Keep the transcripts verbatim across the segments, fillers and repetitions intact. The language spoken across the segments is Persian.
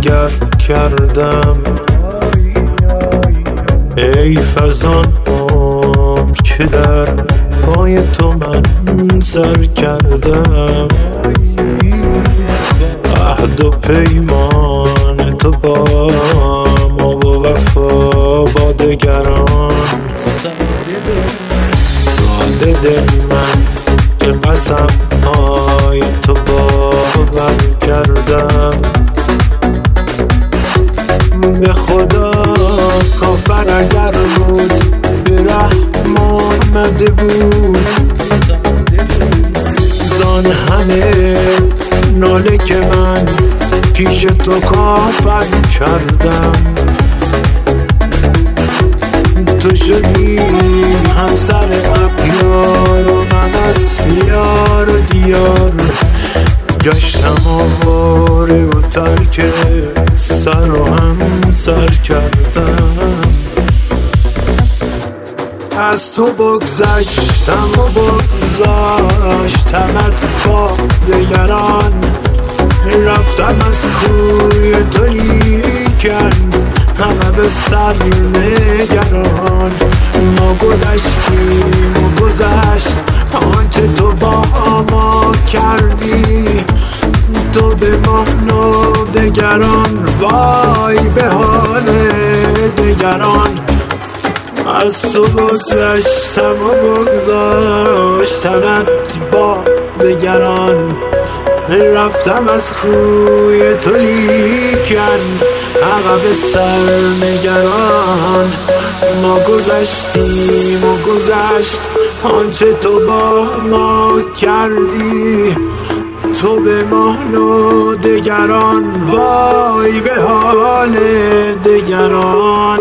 ستمگر کردم. ای فزان عمر که در پای تو من سر کردم. عهد و پیمان تو با ما و وفا با دگران. ساده دل من که قسم های تو باور کردم. به خدا کافر اگر بود به رحم آمده بود. زان همه ناله که من پیش تو کافر کردم. تو شدی همسر اغیار و من از یار و دیار گشتم آواره و ترک سر و هم سر کردم. از تو بگذشتم و بگذاشتمت با دگران. رفتم از کوی تو لیکن همه به سر نگران. ما گذشتیم و گذشت آنچه تو با ما کردی. تو به ما و دگران وای به حال دگران. از تو بگذشتم و بگذاشتمت با دگران. رفتم از کوی تو لیکن عقب سر نگران. ما گذشتیم و گذشت آنچه تو با ما کردی. تو به ما و دگران وای به حال دگران.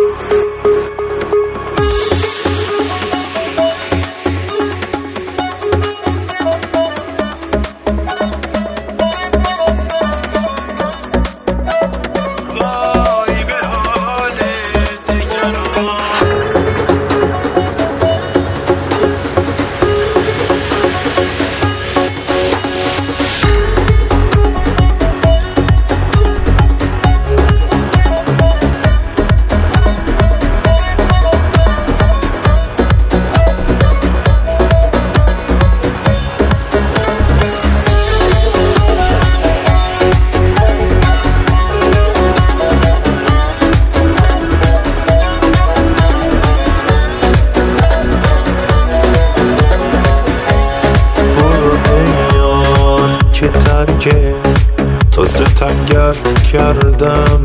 که تو ستمگر کردم.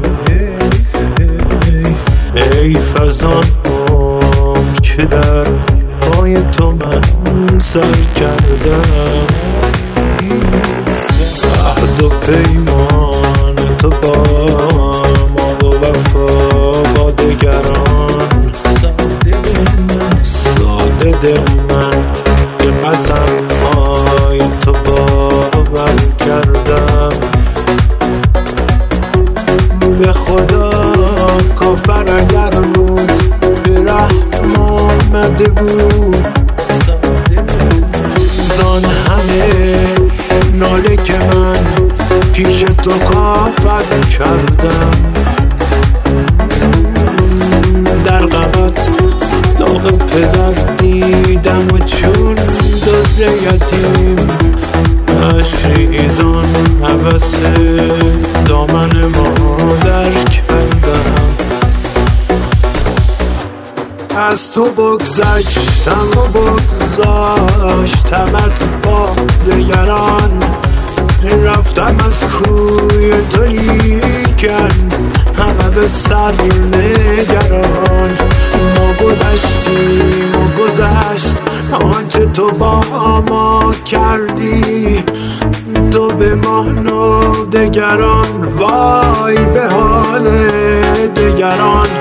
ای فزان عمر که در پای تو من سر کردم. عهد و پیمان تو با ما و وفا با دگران. ساده دل من که قسم های تو باور کردم. به خدا کافر اگر بود به رحم آمده بود. زان همه ناله که من پیش تو کافر کردم. در غمت داغ پدر دیدم و چون در یتیم عشق ریزان هوس دامن مادر کردم. از تو بگذشتم و بگذاشتمت با دگران. رفتم از کوی تو لیکن همه به سر نگران. ما گذشتیم و گذشت آنچه تو با ما کردی. تو به ما و دگران وای به حال دگران.